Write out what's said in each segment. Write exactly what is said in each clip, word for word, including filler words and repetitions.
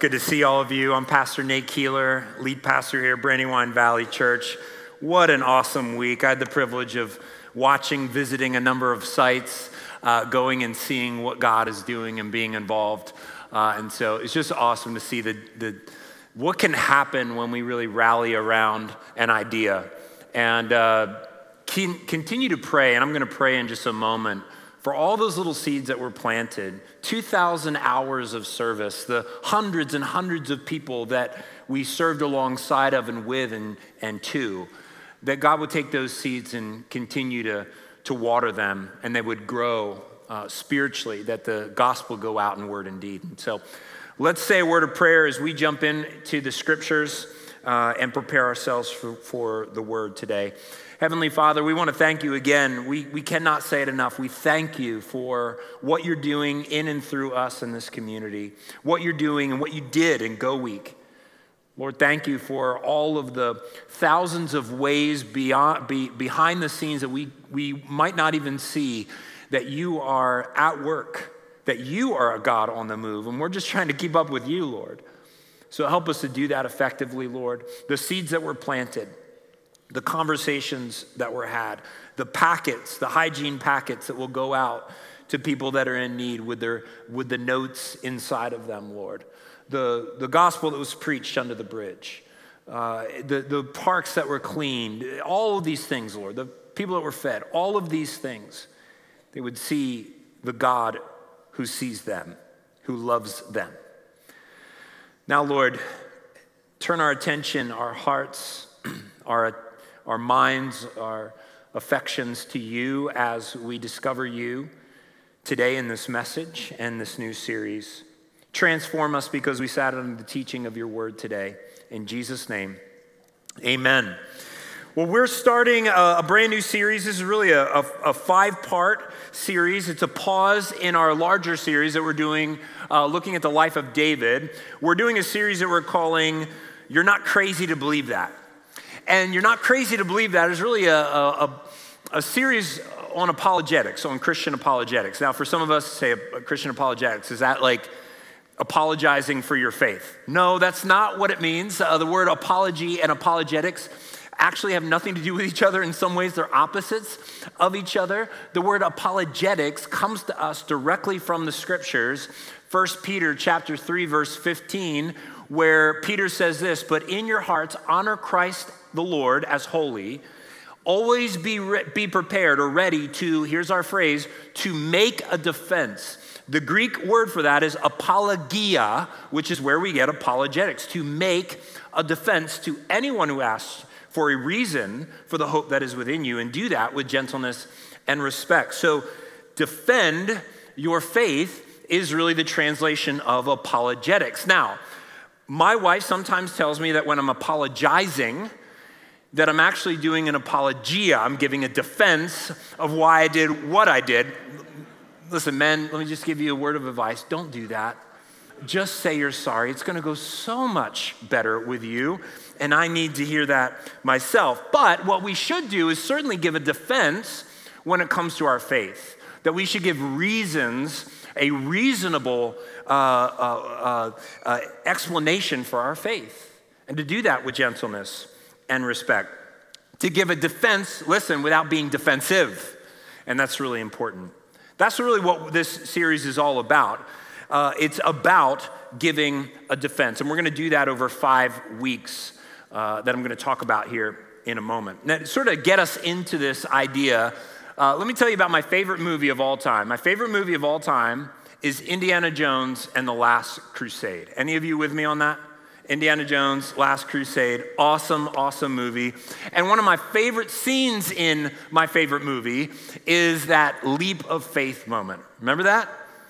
Good to see all of you. I'm Pastor Nate Keeler, lead pastor here at Brandywine Valley Church. What an awesome week. I had the privilege of watching, visiting a number of sites, uh, going and seeing what God is doing and being involved. Uh, and so it's just awesome to see the, the what can happen when we really rally around an idea. And uh, can, continue to pray, and I'm going to pray in just a moment, for all those little seeds that were planted, two thousand hours of service, the hundreds and hundreds of people that we served alongside of and with and, and to, that God would take those seeds and continue to, to water them, and they would grow uh, spiritually, that the gospel go out in word and deed. And so let's say a word of prayer as we jump into the scriptures uh, and prepare ourselves for, for the word today. Heavenly Father, we want to thank you again. We, we cannot say it enough. We thank you for what you're doing in and through us in this community, what you're doing and what you did in Go Week. Lord, thank you for all of the thousands of ways beyond, be, behind the scenes that we, we might not even see that you are at work, that you are a God on the move, and we're just trying to keep up with you, Lord. So help us to do that effectively, Lord. The seeds that were planted, the conversations that were had, the packets, the hygiene packets that will go out to people that are in need with their with the notes inside of them, Lord. The, the gospel that was preached under the bridge, uh, the, the parks that were cleaned, all of these things, Lord, the people that were fed, all of these things, they would see the God who sees them, who loves them. Now, Lord, turn our attention, our hearts, our our minds, our affections to you as we discover you today in this message and this new series. Transform us because we sat under the teaching of your word today. In Jesus' name, amen. Well, we're starting a, a brand new series. This is really a, a, a five-part series. It's a pause in our larger series that we're doing, uh, looking at the life of David. We're doing a series that we're calling You're Not Crazy to Believe That. And You're Not Crazy to Believe That is really a, a, a series on apologetics, on Christian apologetics. Now, for some of us, say a Christian apologetics, is that like apologizing for your faith? No, that's not what it means. Uh, the word apology and apologetics actually have nothing to do with each other. In some ways, they're opposites of each other. The word apologetics comes to us directly from the scriptures. First Peter chapter three, verse fifteen, where Peter says this, "But in your hearts, honor Christ the Lord as holy. Always be, re- be prepared or ready to," here's our phrase, "to make a defense." The Greek word for that is apologia, which is where we get apologetics, to make a defense to anyone who asks for a reason for the hope that is within you, and do that with gentleness and respect. So defend your faith is really the translation of apologetics. Now, my wife sometimes tells me that when I'm apologizing, that I'm actually doing an apologia. I'm giving a defense of why I did what I did. Listen, men, let me just give you a word of advice. Don't do that. Just say you're sorry. It's going to go so much better with you, and I need to hear that myself. But what we should do is certainly give a defense when it comes to our faith, that we should give reasons, a reasonable uh, uh, uh, uh, explanation for our faith, and to do that with gentleness and respect. To give a defense, listen, without being defensive, and that's really important. That's really what this series is all about. Uh, it's about giving a defense, and we're going to do that over five weeks uh, that I'm going to talk about here in a moment. Now, to sort of get us into this idea, uh, let me tell you about my favorite movie of all time. My favorite movie of all time is Indiana Jones and the Last Crusade. Any of you with me on that? Indiana Jones, Last Crusade, awesome, awesome movie. And one of my favorite scenes in my favorite movie is that leap of faith moment. Remember that?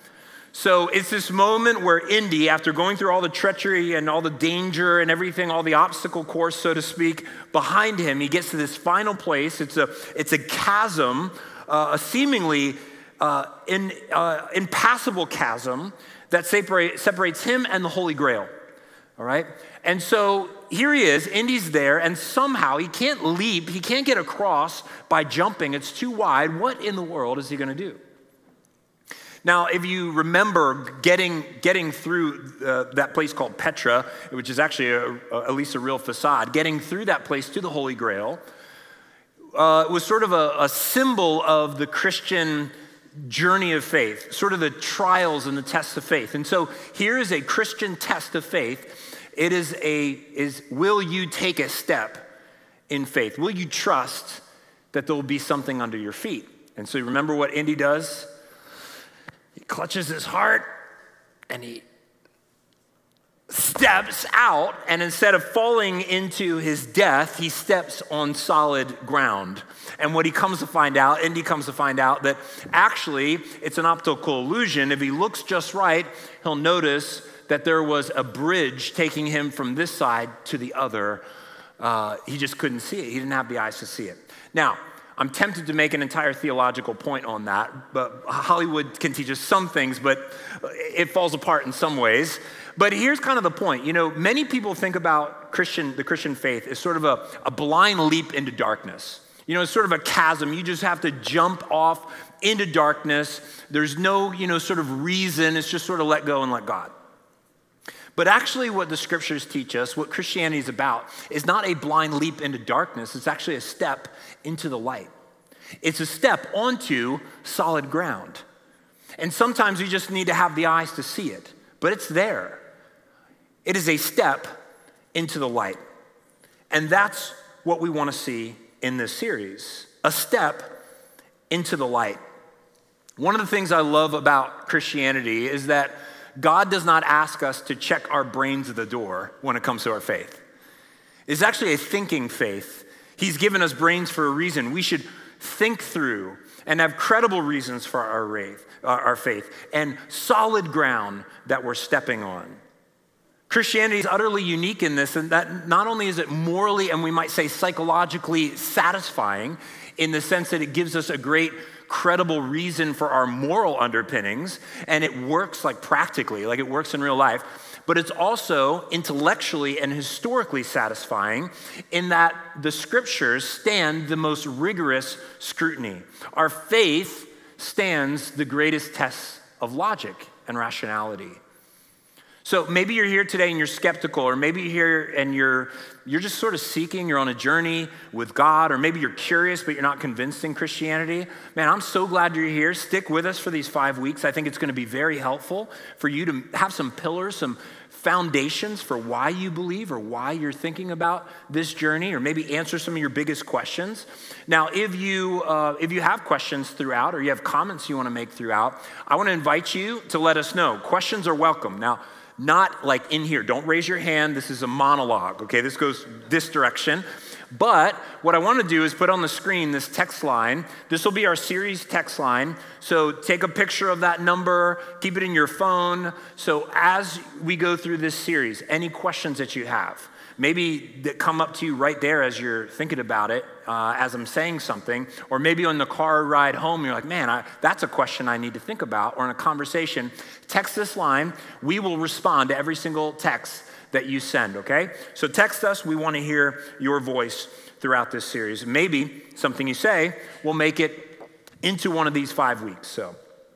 So it's this moment where Indy, after going through all the treachery and all the danger and everything, all the obstacle course, so to speak, behind him, he gets to this final place. It's a, it's a chasm, uh, a seemingly uh, in, uh, impassable chasm that separate, separates him and the Holy Grail. All right? And so here he is, Indy's there, and somehow he can't leap, he can't get across by jumping, it's too wide. What in the world is he gonna do? Now, if you remember getting, getting through uh, that place called Petra, which is actually a, a, at least a real facade, getting through that place to the Holy Grail uh, was sort of a, a symbol of the Christian journey of faith, sort of the trials and the tests of faith. And so here is a Christian test of faith. It is a, is will you take a step in faith? Will you trust that there will be something under your feet? And so you remember what Indy does? He clutches his heart and he steps out, and instead of falling into his death, he steps on solid ground. And what he comes to find out, Indy comes to find out that actually it's an optical illusion. If he looks just right, he'll notice that there was a bridge taking him from this side to the other. Uh, he just couldn't see it. He didn't have the eyes to see it. Now, I'm tempted to make an entire theological point on that, but Hollywood can teach us some things, but it falls apart in some ways. But here's kind of the point. You know, many people think about Christian, the Christian faith as sort of a, a blind leap into darkness. You know, it's sort of a chasm. You just have to jump off into darkness. There's no, you know, sort of reason. It's just sort of let go and let God. But actually what the scriptures teach us, what Christianity is about, is not a blind leap into darkness. It's actually a step into the light. It's a step onto solid ground. And sometimes you just need to have the eyes to see it, but it's there. It is a step into the light. And that's what we want to see in this series, a step into the light. One of the things I love about Christianity is that God does not ask us to check our brains at the door when it comes to our faith. It's actually a thinking faith. He's given us brains for a reason. We should think through and have credible reasons for our faith and solid ground that we're stepping on. Christianity is utterly unique in this, and that not only is it morally and we might say psychologically satisfying in the sense that it gives us a great credible reason for our moral underpinnings, and it works like practically, like it works in real life, but it's also intellectually and historically satisfying in that the scriptures stand the most rigorous scrutiny. Our faith stands the greatest tests of logic and rationality. So maybe you're here today and you're skeptical, or maybe you're here and you're you're just sort of seeking, you're on a journey with God, or maybe you're curious but you're not convinced in Christianity. Man, I'm so glad you're here. Stick with us for these five weeks. I think it's going to be very helpful for you to have some pillars, some foundations for why you believe or why you're thinking about this journey, or maybe answer some of your biggest questions. Now, if you uh, if you have questions throughout, or you have comments you want to make throughout, I want to invite you to let us know. Questions are welcome. Now, not like in here. Don't raise your hand. This is a monologue, okay? This goes this direction. But what I want to do is put on the screen this text line. This will be our series text line. So take a picture of that number, keep it in your phone. So as we go through this series, any questions that you have, maybe that come up to you right there as you're thinking about it, uh, as I'm saying something, or maybe on the car ride home, you're like, man, I, that's a question I need to think about, or in a conversation, text this line. We will respond to every single text that you send, okay? So text us. We want to hear your voice throughout this series. Maybe something you say will make it into one of these five weeks. So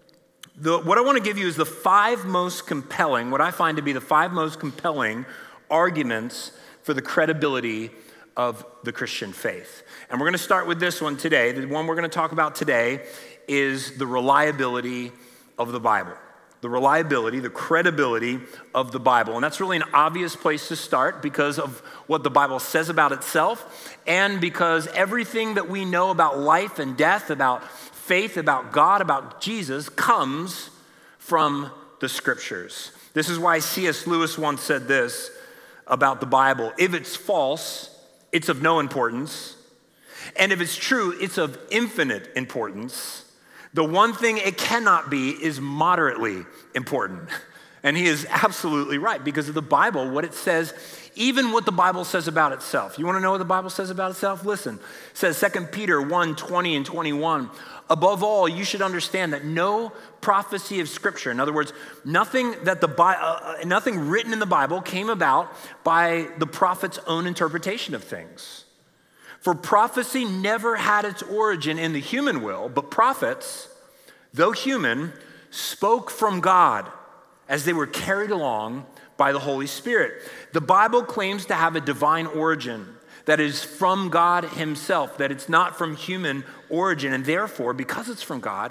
the, what I want to give you is the five most compelling, what I find to be the five most compelling arguments for the credibility of the Christian faith. And we're going to start with this one today. The one we're going to talk about today is the reliability of the Bible. The reliability, the credibility of the Bible. And that's really an obvious place to start because of what the Bible says about itself, and because everything that we know about life and death, about faith, about God, about Jesus, comes from the scriptures. This is why C S Lewis once said this about the Bible: if it's false, it's of no importance. And if it's true, it's of infinite importance. The one thing it cannot be is moderately important. And he is absolutely right, because of the Bible, what it says, even what the Bible says about itself. You want to know what the Bible says about itself? Listen, it says Second Peter one, twenty and twenty-one, above all, you should understand that no prophecy of Scripture, in other words, nothing that the uh, nothing written in the Bible came about by the prophet's own interpretation of things. For prophecy never had its origin in the human will, but prophets, though human, spoke from God as they were carried along by the Holy Spirit. The Bible claims to have a divine origin that is from God himself, that it's not from human origin, and therefore, because it's from God,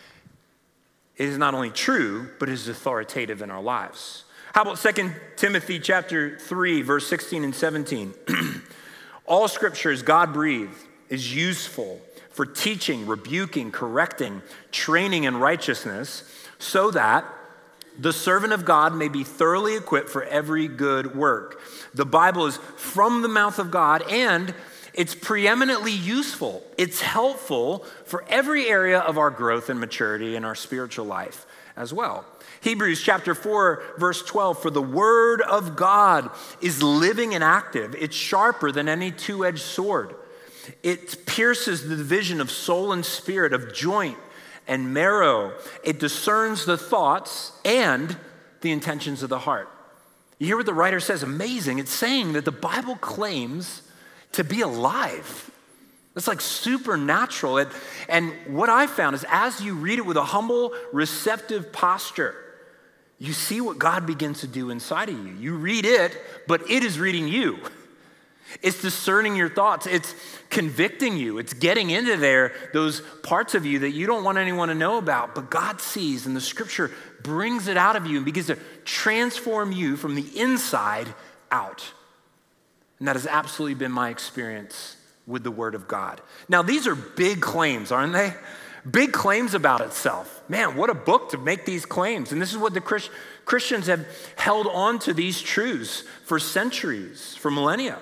it is not only true, but it is authoritative in our lives. How about Second Timothy chapter three, verse sixteen and seventeen? All scripture is God-breathed, is useful for teaching, rebuking, correcting, training in righteousness, so that the servant of God may be thoroughly equipped for every good work. The Bible is from the mouth of God, and it's preeminently useful. It's helpful for every area of our growth and maturity in our spiritual life as well. Hebrews chapter four, verse twelve, for the word of God is living and active. It's sharper than any two-edged sword. It pierces the division of soul and spirit, of joint and marrow. It discerns the thoughts and the intentions of the heart. You hear what the writer says? Amazing. It's saying that the Bible claims to be alive. It's like supernatural. And, and what I found is as you read it with a humble, receptive posture, you see what God begins to do inside of you. You read it, but it is reading you. It's discerning your thoughts. It's convicting you. It's getting into there, those parts of you that you don't want anyone to know about, but God sees, and the scripture brings it out of you and begins to transform you from the inside out. And that has absolutely been my experience with the Word of God. Now, these are big claims, aren't they? Big claims about itself. Man, what a book to make these claims. And this is what the Christ- Christians have held on to these truths for centuries, for millennia.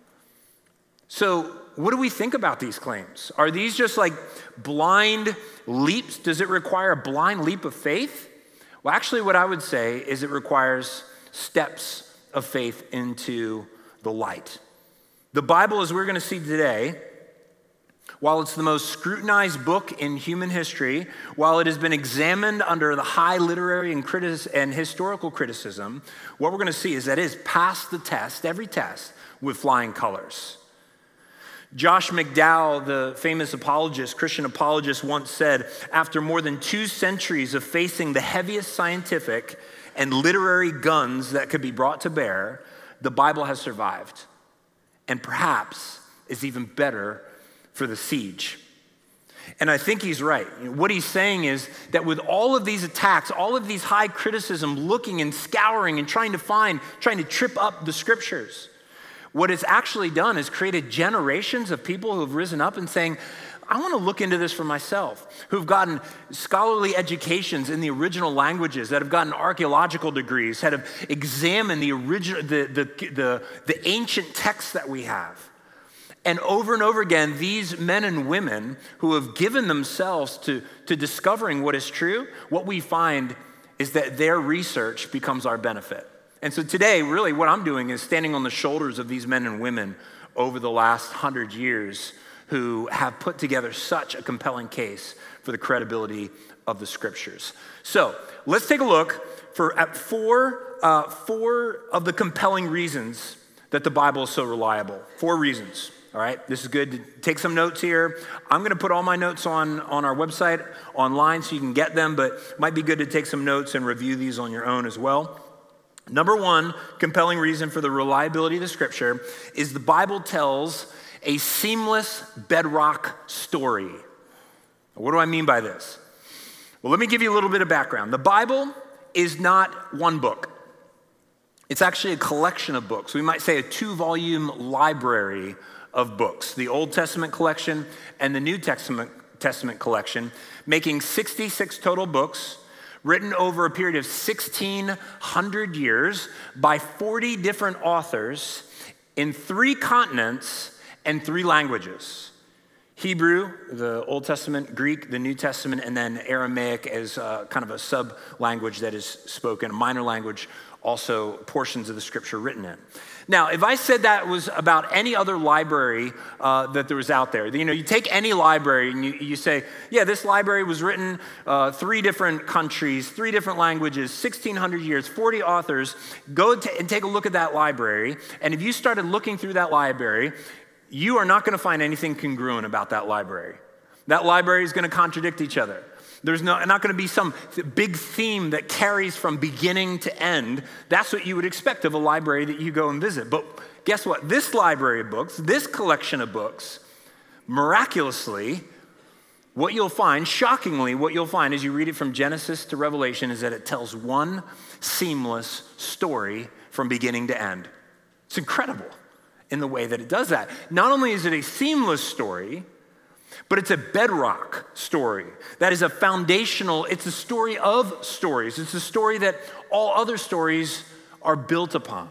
So what do we think about these claims? Are these just like blind leaps? Does it require a blind leap of faith? Well, actually, what I would say is it requires steps of faith into the light. The Bible, as we're going to see today, while it's the most scrutinized book in human history, while it has been examined under the high literary and, critis- and historical criticism, what we're going to see is that it has passed the test, every test, with flying colors. Josh McDowell, the famous apologist, Christian apologist, once said, after more than two centuries of facing the heaviest scientific and literary guns that could be brought to bear, the Bible has survived, and perhaps is even better for the siege. And I think he's right. What he's saying is that with all of these attacks, all of these high criticism, looking and scouring and trying to find, trying to trip up the scriptures, what it's actually done is created generations of people who have risen up and saying, I want to look into this for myself, who've gotten scholarly educations in the original languages, that have gotten archaeological degrees, that have examined the original, the, the, the, the ancient texts that we have. And over and over again, these men and women who have given themselves to, to discovering what is true, what we find is that their research becomes our benefit. And so today, really what I'm doing is standing on the shoulders of these men and women over the last hundred years who have put together such a compelling case for the credibility of the scriptures. So let's take a look for at four, uh, four of the compelling reasons that the Bible is so reliable. Four reasons, all right? This is good. Take some notes here. I'm gonna put all my notes on, on our website online so you can get them, but it might be good to take some notes and review these on your own as well. Number one compelling reason for the reliability of the scripture is the Bible tells a seamless bedrock story. What do I mean by this? Well, let me give you a little bit of background. The Bible is not one book. It's actually a collection of books. We might say a two-volume library of books, the Old Testament collection and the New Testament, Testament collection, making sixty-six total books, written over a period of sixteen hundred years by forty different authors in three continents and three languages. Hebrew, the Old Testament, Greek, the New Testament, and then Aramaic as uh, kind of a sub-language that is spoken, a minor language, also portions of the scripture written in. Now, if I said that was about any other library uh, that there was out there, you know, you take any library and you, you say, yeah, this library was written uh, three different countries, three different languages, sixteen hundred years, forty authors, go t- and take a look at that library, and if you started looking through that library, you are not going to find anything congruent about that library. That library is going to contradict each other. There's no, not going to be some big theme that carries from beginning to end. That's what you would expect of a library that you go and visit. But guess what? This library of books, this collection of books, miraculously, what you'll find, shockingly, what you'll find as you read it from Genesis to Revelation is that it tells one seamless story from beginning to end. It's incredible in the way that it does that. Not only is it a seamless story, but it's a bedrock story. That is a foundational, it's a story of stories. It's a story that all other stories are built upon.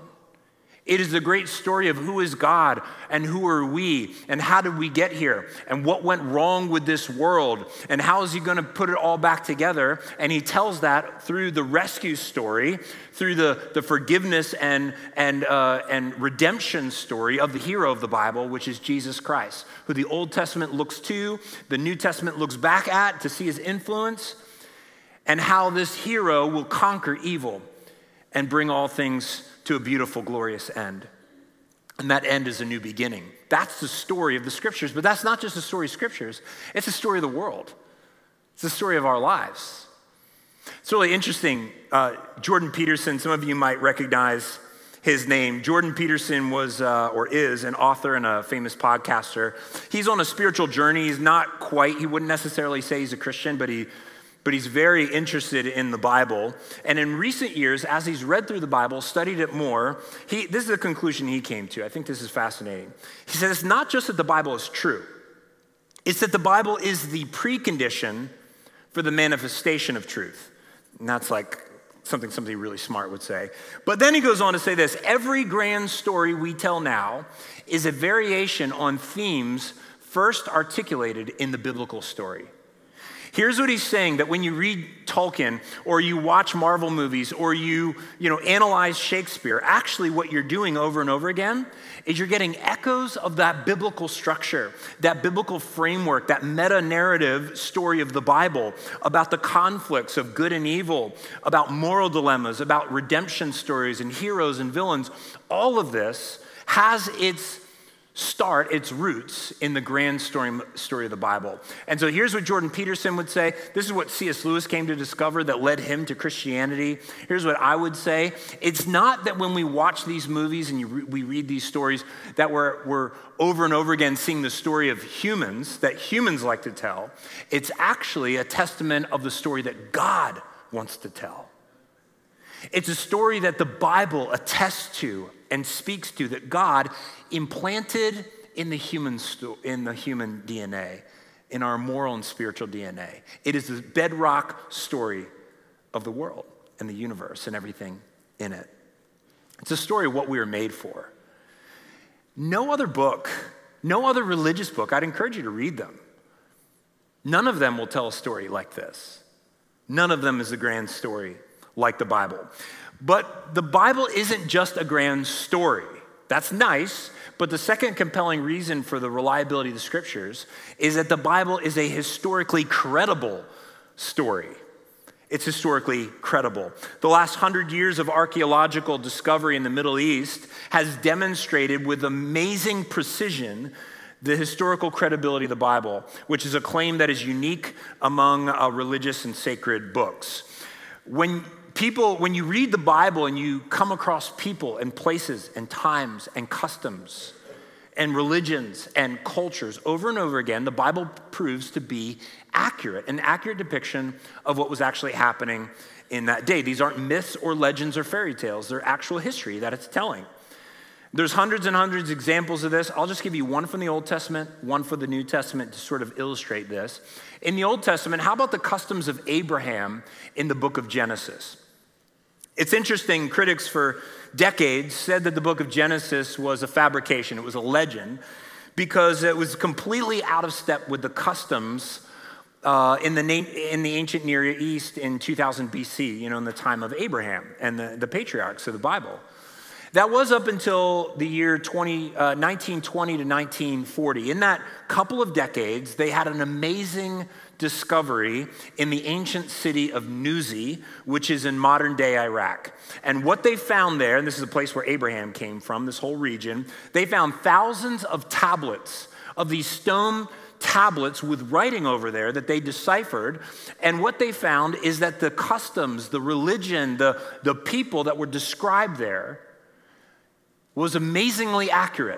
It is the great story of who is God and who are we and how did we get here and what went wrong with this world and how is he going to put it all back together. And he tells that through the rescue story, through the, the forgiveness and, and, uh, and redemption story of the hero of the Bible, which is Jesus Christ, who the Old Testament looks to, the New Testament looks back at to see his influence, and how this hero will conquer evil and bring all things to a beautiful, glorious end. And that end is a new beginning. That's the story of the scriptures, but that's not just the story of scriptures, it's the story of the world. It's the story of our lives. It's really interesting. Uh, Jordan Peterson, some of you might recognize his name. Jordan Peterson was, uh, or is, an author and a famous podcaster. He's on a spiritual journey. He's not quite, he wouldn't necessarily say he's a Christian, but he but he's very interested in the Bible. And in recent years, as he's read through the Bible, studied it more, he, this is the conclusion he came to. I think this is fascinating. He says it's not just that the Bible is true. It's that the Bible is the precondition for the manifestation of truth. And that's like something somebody really smart would say. But then he goes on to say this: every grand story we tell now is a variation on themes first articulated in the biblical story. Here's what he's saying, that when you read Tolkien or you watch Marvel movies or you, you know, analyze Shakespeare, actually what you're doing over and over again is you're getting echoes of that biblical structure, that biblical framework, that meta-narrative story of the Bible about the conflicts of good and evil, about moral dilemmas, about redemption stories and heroes and villains. All of this has its start, its roots in the grand story, story of the Bible. And so here's what Jordan Peterson would say. This is what C S Lewis came to discover that led him to Christianity. Here's what I would say. It's not that when we watch these movies and you re- we read these stories that we're, we're over and over again seeing the story of humans that humans like to tell. It's actually a testament of the story that God wants to tell. It's a story that the Bible attests to and speaks to, that God implanted in the human sto- in the human D N A, in our moral and spiritual D N A. It is the bedrock story of the world and the universe and everything in it. It's a story of what we were made for. No other book, no other religious book, I'd encourage you to read them. None of them will tell a story like this. None of them is a grand story like the Bible. But the Bible isn't just a grand story. That's nice, but the second compelling reason for the reliability of the scriptures is that the Bible is a historically credible story. It's historically credible. The last hundred years of archaeological discovery in the Middle East has demonstrated with amazing precision the historical credibility of the Bible, which is a claim that is unique among uh, religious and sacred books. When People, when you read the Bible and you come across people and places and times and customs and religions and cultures over and over again, the Bible proves to be accurate, an accurate depiction of what was actually happening in that day. These aren't myths or legends or fairy tales. They're actual history that it's telling. There's hundreds and hundreds of examples of this. I'll just give you one from the Old Testament, one for the New Testament to sort of illustrate this. In the Old Testament, how about the customs of Abraham in the book of Genesis? It's interesting, critics for decades said that the book of Genesis was a fabrication, it was a legend, because it was completely out of step with the customs uh, in, the na- in the ancient Near East in two thousand B C, you know, in the time of Abraham and the, the patriarchs of the Bible. That was up until the year twenty, uh, nineteen twenty to nineteen forty. In that couple of decades, they had an amazing discovery in the ancient city of Nuzi, which is in modern-day Iraq. And what they found there, and this is a place where Abraham came from, this whole region, they found thousands of tablets of these stone tablets with writing over there that they deciphered. And what they found is that the customs, the religion, the, the people that were described there was amazingly accurate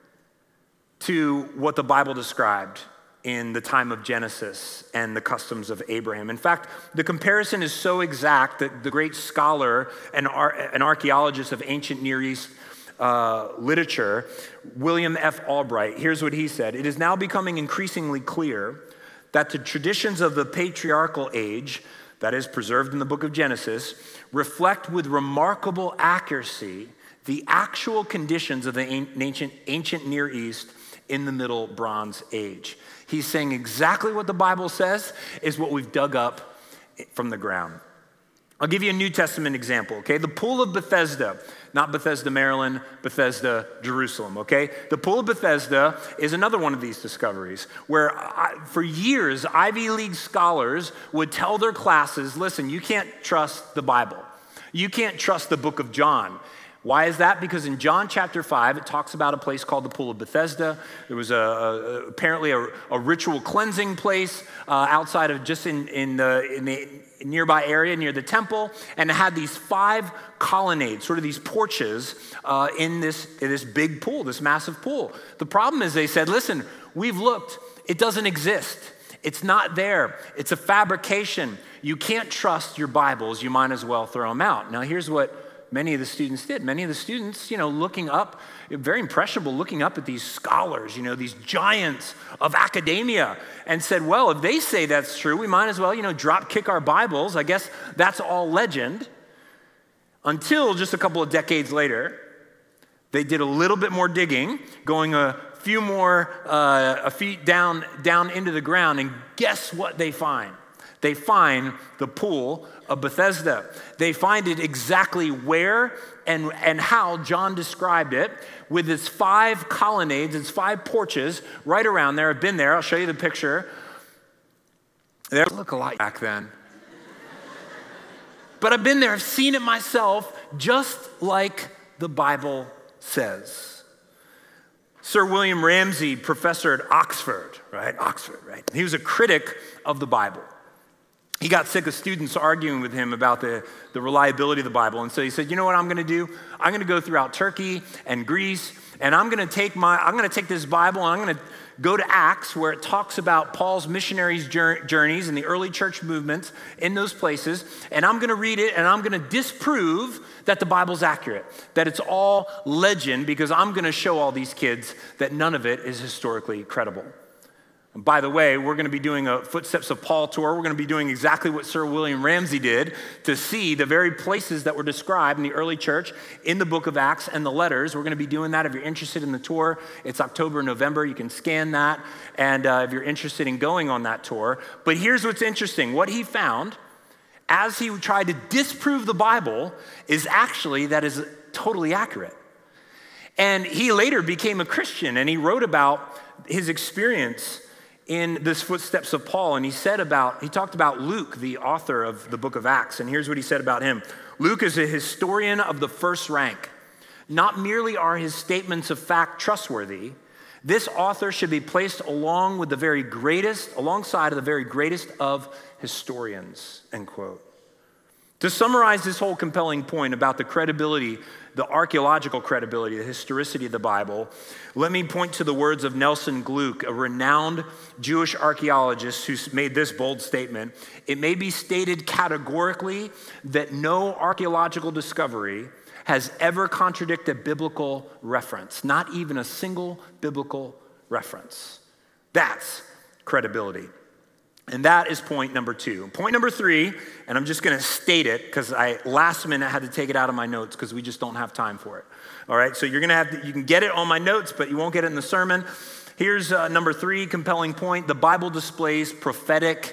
to what the Bible described in the time of Genesis and the customs of Abraham. In fact, the comparison is so exact that the great scholar and ar- an archaeologist of ancient Near East uh, literature, William F. Albright, here's what he said: "It is now becoming increasingly clear that the traditions of the patriarchal age, that is preserved in the book of Genesis, reflect with remarkable accuracy the actual conditions of the ancient, ancient Near East in the Middle Bronze Age." He's saying exactly what the Bible says is what we've dug up from the ground. I'll give you a New Testament example, okay? The Pool of Bethesda, not Bethesda, Maryland, Bethesda, Jerusalem, okay? The Pool of Bethesda is another one of these discoveries where I, for years, Ivy League scholars would tell their classes, listen, you can't trust the Bible. You can't trust the book of John. Why is that? Because in John chapter five, it talks about a place called the Pool of Bethesda. There was a, a, apparently a, a ritual cleansing place uh, outside of just in, in, the, in the nearby area near the temple, and it had these five colonnades, sort of these porches uh, in, this, in this big pool, this massive pool. The problem is they said, listen, we've looked, it doesn't exist. It's not there. It's a fabrication. You can't trust your Bibles. You might as well throw them out. Now here's what many of the students did. Many of the students, you know, looking up, very impressionable, looking up at these scholars, you know, these giants of academia, and said, well, if they say that's true, we might as well, you know, drop kick our Bibles. I guess that's all legend. Until just a couple of decades later, they did a little bit more digging, going a few more uh, a feet down, down into the ground, and guess what they find? They find the Pool of Bethesda. They find it exactly where and, and how John described it, with its five colonnades, its five porches right around there. I've been there. I'll show you the picture. They look alike back then. But I've been there. I've seen it myself, just like the Bible says. Sir William Ramsay, professor at Oxford, right? Oxford, right? He was a critic of the Bible. He got sick of students arguing with him about the, the reliability of the Bible. And so he said, you know what I'm going to do? I'm going to go throughout Turkey and Greece, and I'm going to take my, I'm going to take this Bible, and I'm going to go to Acts, where it talks about Paul's missionaries' journeys and the early church movements in those places. And I'm going to read it, and I'm going to disprove that the Bible's accurate, that it's all legend, because I'm going to show all these kids that none of it is historically credible. And by the way, we're going to be doing a Footsteps of Paul tour. We're going to be doing exactly what Sir William Ramsay did, to see the very places that were described in the early church in the book of Acts and the letters. We're going to be doing that. If you're interested in the tour, it's October, November. You can scan that. And uh, if you're interested in going on that tour. But here's what's interesting. What he found, as he tried to disprove the Bible, is actually that is totally accurate. And he later became a Christian, and he wrote about his experience in this Footsteps of Paul. And he said about, he talked about Luke, the author of the book of Acts. And here's what he said about him. Luke is a historian of the first rank. Not merely are his statements of fact trustworthy, this author should be placed along with the very greatest, alongside of the very greatest of historians, end quote. To summarize this whole compelling point about the credibility, the archaeological credibility, the historicity of the Bible, let me point to the words of Nelson Gluck, a renowned Jewish archaeologist who made this bold statement. It may be stated categorically that no archaeological discovery has ever contradicted biblical reference, not even a single biblical reference. That's credibility. And that is point number two. Point number three, and I'm just going to state it because I last minute had to take it out of my notes because we just don't have time for it. All right, so you're going to have to, you can get it on my notes, but you won't get it in the sermon. Here's uh, number three, compelling point. The Bible displays prophetic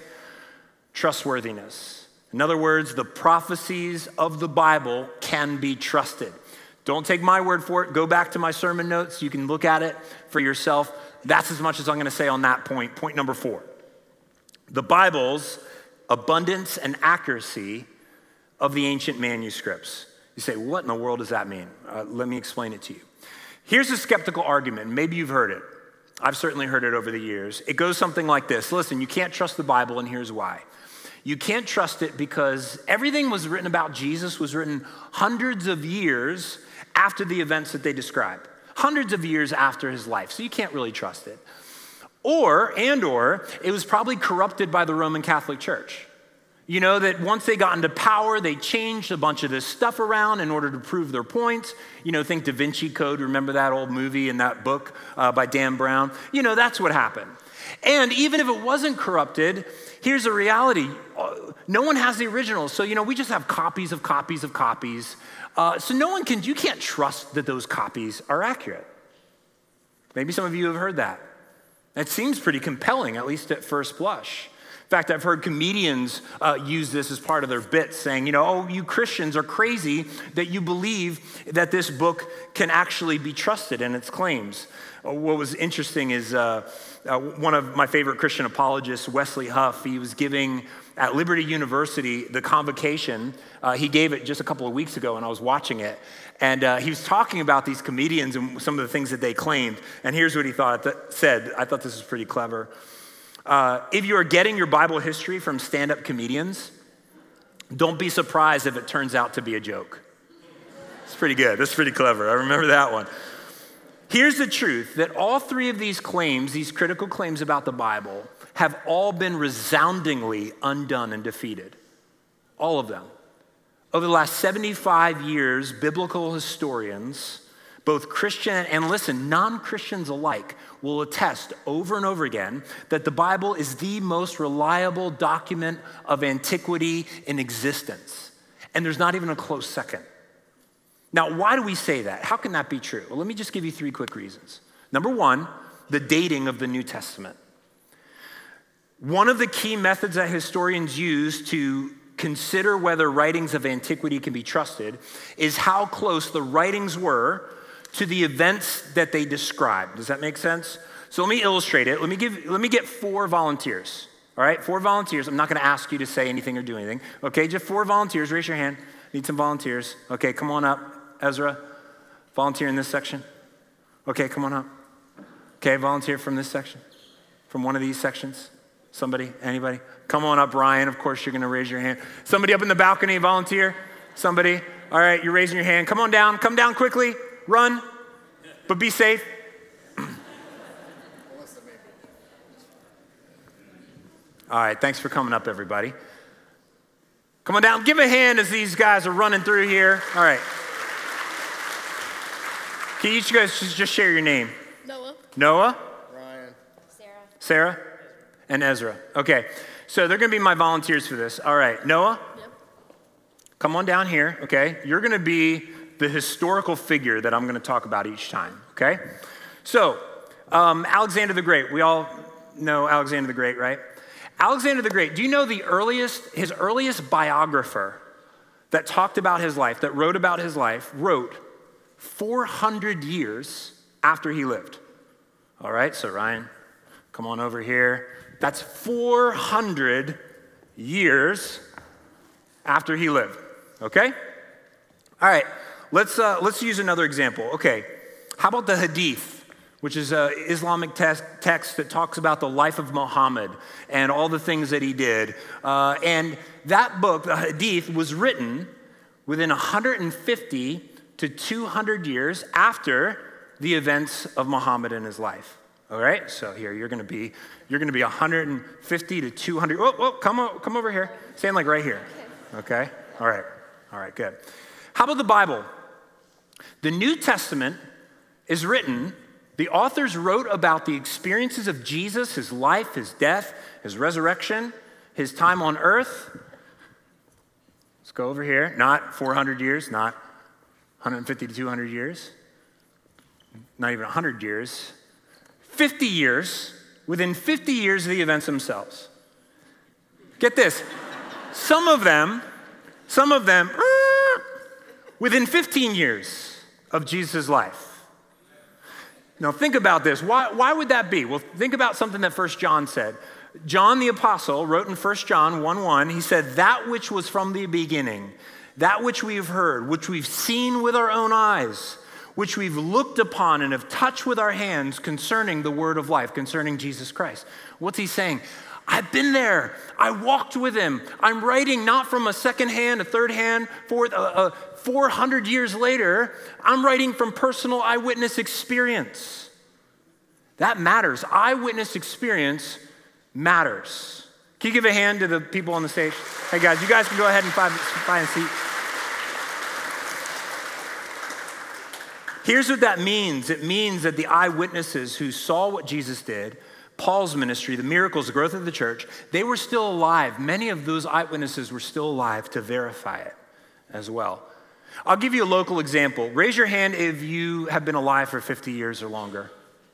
trustworthiness. In other words, the prophecies of the Bible can be trusted. Don't take my word for it. Go back to my sermon notes. You can look at it for yourself. That's as much as I'm going to say on that point. Point number four. The Bible's abundance and accuracy of the ancient manuscripts. You say, what in the world does that mean? Uh, let me explain it to you. Here's a skeptical argument. Maybe you've heard it. I've certainly heard it over the years. It goes something like this. Listen, you can't trust the Bible, and here's why. You can't trust it because everything was written about Jesus was written hundreds of years after the events that they describe. Hundreds of years after his life. So you can't really trust it. Or, and or, it was probably corrupted by the Roman Catholic Church. You know, that once they got into power, they changed a bunch of this stuff around in order to prove their points. You know, think Da Vinci Code. Remember that old movie and that book uh, by Dan Brown? You know, that's what happened. And even if it wasn't corrupted, here's the reality. No one has the original. So, you know, we just have copies of copies of copies. Uh, so no one can, you can't trust that those copies are accurate. Maybe some of you have heard that. It seems pretty compelling, at least at first blush. In fact, I've heard comedians uh, use this as part of their bits, saying, you know, oh, you Christians are crazy that you believe that this book can actually be trusted in its claims. Uh, what was interesting is uh, uh, one of my favorite Christian apologists, Wesley Huff, he was giving at Liberty University the convocation. Uh, he gave it just a couple of weeks ago, and I was watching it. And uh, he was talking about these comedians and some of the things that they claimed. And here's what he thought that said. I thought this was pretty clever. Uh, if you are getting your Bible history from stand-up comedians, don't be surprised if it turns out to be a joke. It's pretty good. That's pretty clever. I remember that one. Here's the truth, that all three of these claims, these critical claims about the Bible, have all been resoundingly undone and defeated. All of them. Over the last seventy-five years, biblical historians, both Christian and, listen, non-Christians alike, will attest over and over again that the Bible is the most reliable document of antiquity in existence. And there's not even a close second. Now, why do we say that? How can that be true? Well, let me just give you three quick reasons. Number one, the dating of the New Testament. One of the key methods that historians use to consider whether writings of antiquity can be trusted is how close the writings were to the events that they describe. Does that make sense? So let me illustrate it. Let me give. Let me get four volunteers. All right, four volunteers. I'm not going to ask you to say anything or do anything. Okay, just four volunteers. Raise your hand. Need some volunteers. Okay, come on up, Ezra. Volunteer in this section. Okay, come on up. Okay, volunteer from this section, from one of these sections. Somebody, anybody? Come on up, Ryan. Of course, you're going to raise your hand. Somebody up in the balcony, volunteer. Somebody. All right, you're raising your hand. Come on down. Come down quickly. Run, but be safe. All right, thanks for coming up, everybody. Come on down. Give a hand as these guys are running through here. All right. Can each of you guys just share your name? Noah. Noah? Ryan. Sarah. Sarah? And Ezra. Okay, so they're going to be my volunteers for this. All right, Noah? Yep. Come on down here, okay? You're going to be the historical figure that I'm going to talk about each time, okay? So, um, Alexander the Great. We all know Alexander the Great, right? Alexander the Great, do you know the earliest, his earliest biographer that talked about his life, that wrote about his life, wrote four hundred years after he lived? All right, so Ryan, come on over here. That's four hundred years after he lived, okay? All right, let's, uh, let's use another example. Okay, how about the Hadith, which is an Islamic te- text that talks about the life of Muhammad and all the things that he did. Uh, and that book, the Hadith, was written within one hundred fifty to two hundred years after the events of Muhammad and his life. All right, so here you're going to be you're going to be one hundred fifty to two hundred. Oh, oh, come on, come over here. Stand like right here. Okay. All right. All right. Good. How about the Bible? The New Testament is written. The authors wrote about the experiences of Jesus, his life, his death, his resurrection, his time on earth. Let's go over here. Not four hundred years. Not one hundred fifty to two hundred years. Not even one hundred years. fifty years, within fifty years of the events themselves. Get this, some of them, some of them, uh, within fifteen years of Jesus' life. Now think about this, why, why would that be? Well, think about something that First John said. John the Apostle wrote in First John one one, he said, that which was from the beginning, that which we've heard, which we've seen with our own eyes, which we've looked upon and have touched with our hands concerning the word of life, concerning Jesus Christ. What's he saying? I've been there. I walked with him. I'm writing not from a second hand, a third hand, fourth, uh, uh, four hundred years later. I'm writing from personal eyewitness experience. That matters. Eyewitness experience matters. Can you give a hand to the people on the stage? Hey guys, you guys can go ahead and find, find a seat. Here's what that means. It means that the eyewitnesses who saw what Jesus did, Paul's ministry, the miracles, the growth of the church, they were still alive. Many of those eyewitnesses were still alive to verify it as well. I'll give you a local example. Raise your hand if you have been alive for fifty years or longer.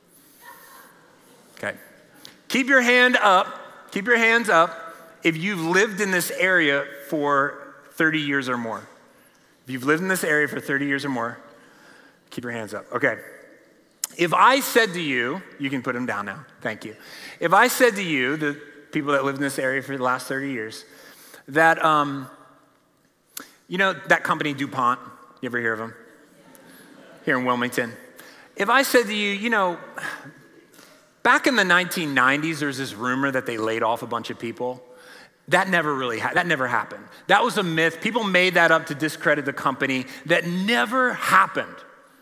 Okay. Keep your hand up. Keep your hands up if you've lived in this area for thirty years or more. If you've lived in this area for thirty years or more, keep your hands up. Okay. If I said to you, you can put them down now. Thank you. If I said to you, the people that lived in this area for the last thirty years, that, um, you know, that company DuPont, you ever hear of them? Here in Wilmington. If I said to you, you know, back in the nineteen nineties, there's this rumor that they laid off a bunch of people. That never really, ha- that never happened. That was a myth. People made that up to discredit the company. That never happened.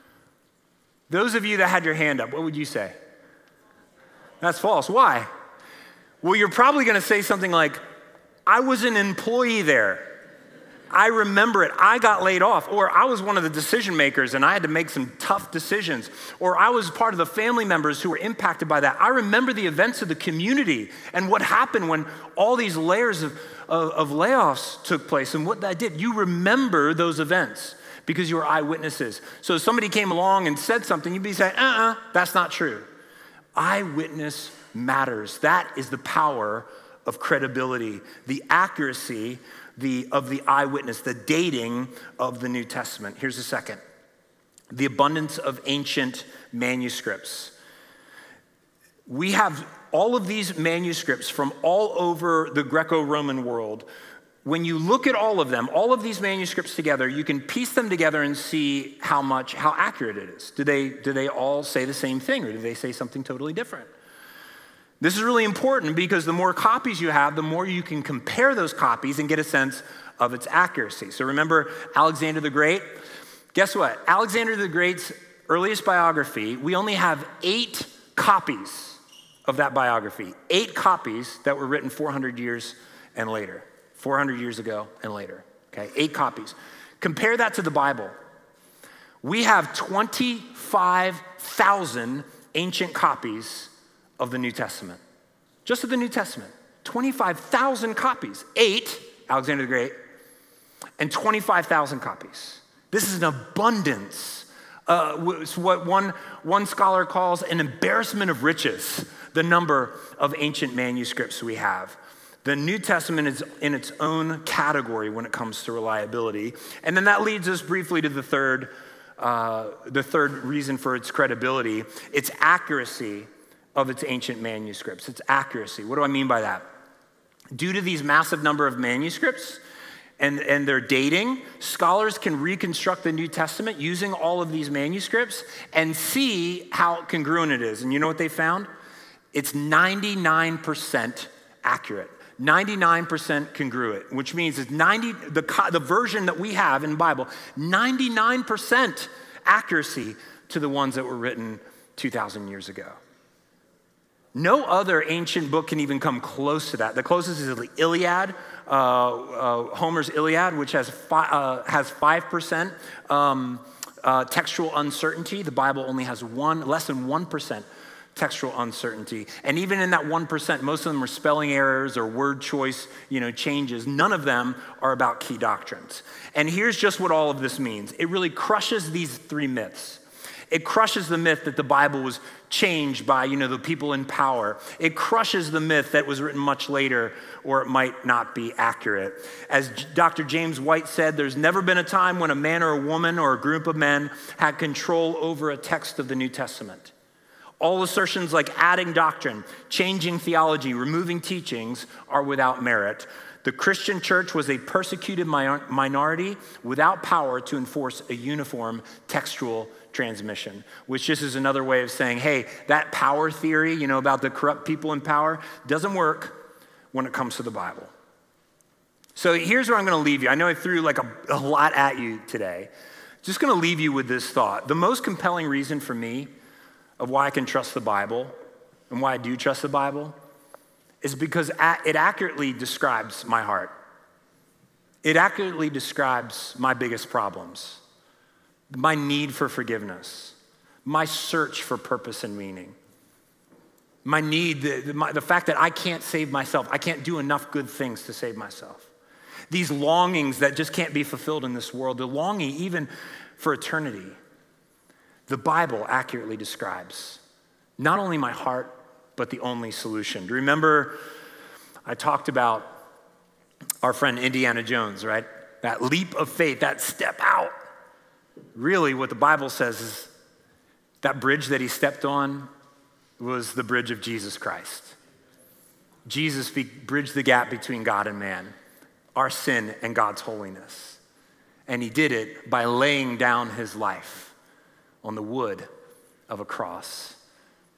Those of you that had your hand up, what would you say? That's false. Why? Well, you're probably going to say something like, I was an employee there. I remember it. I got laid off. Or I was one of the decision makers and I had to make some tough decisions. Or I was part of the family members who were impacted by that. I remember the events of the community and what happened when all these layers of, of, of layoffs took place and what that did. You remember those events because you were eyewitnesses. So if somebody came along and said something, you'd be saying, uh-uh, that's not true. Eyewitness matters. That is the power of credibility, the accuracy the, of the eyewitness, the dating of the New Testament. Here's a second. The abundance of ancient manuscripts. We have all of these manuscripts from all over the Greco-Roman world. When you look at all of them, all of these manuscripts together, you can piece them together and see how much, how accurate it is. Do they, do they all say the same thing or do they say something totally different? This is really important because the more copies you have, the more you can compare those copies and get a sense of its accuracy. So remember Alexander the Great? Guess what? Alexander the Great's earliest biography, we only have eight copies of that biography. Eight copies that were written four hundred years and later. four hundred years ago and later, okay? Eight copies. Compare that to the Bible. We have twenty-five thousand ancient copies of the New Testament. Just of the New Testament. twenty-five thousand copies. Eight, Alexander the Great, and twenty-five thousand copies. This is an abundance. Uh, it's what one, one scholar calls an embarrassment of riches, the number of ancient manuscripts we have. The New Testament is in its own category when it comes to reliability. And then that leads us briefly to the third, uh, the third reason for its credibility. Its accuracy of its ancient manuscripts. Its accuracy. What do I mean by that? Due to these massive number of manuscripts and, and their dating, scholars can reconstruct the New Testament using all of these manuscripts and see how congruent it is. And you know what they found? It's ninety-nine percent accurate. ninety-nine percent congruent, which means it's ninety the, the version that we have in the Bible, ninety-nine percent accuracy to the ones that were written two thousand years ago. No other ancient book can even come close to that. The closest is the Iliad, uh, uh, Homer's Iliad, which has, fi- uh, has five percent um, uh, textual uncertainty. The Bible only has one, less than one percent textual uncertainty. And even in that one percent, most of them are spelling errors or word choice, you know, changes. None of them are about key doctrines. And here's just what all of this means. It really crushes these three myths. It crushes the myth that the Bible was changed by, you know, the people in power. It crushes the myth that was written much later or it might not be accurate. As Doctor James White said, there's never been a time when a man or a woman or a group of men had control over a text of the New Testament. All assertions like adding doctrine, changing theology, removing teachings are without merit. The Christian church was a persecuted minority without power to enforce a uniform textual transmission, which just is another way of saying, hey, that power theory, you know, about the corrupt people in power, doesn't work when it comes to the Bible. So here's where I'm going to leave you. I know I threw like a, a lot at you today. Just going to leave you with this thought. The most compelling reason for me of why I can trust the Bible and why I do trust the Bible is because it accurately describes my heart. It accurately describes my biggest problems, my need for forgiveness, my search for purpose and meaning, my need, the, my, the fact that I can't save myself. I can't do enough good things to save myself. These longings that just can't be fulfilled in this world, the longing even for eternity. The Bible accurately describes not only my heart, but the only solution. Do you remember I talked about our friend Indiana Jones, right? That leap of faith, that step out. Really what the Bible says is that bridge that he stepped on was the bridge of Jesus Christ. Jesus bridged the gap between God and man, our sin and God's holiness. And he did it by laying down his life on the wood of a cross.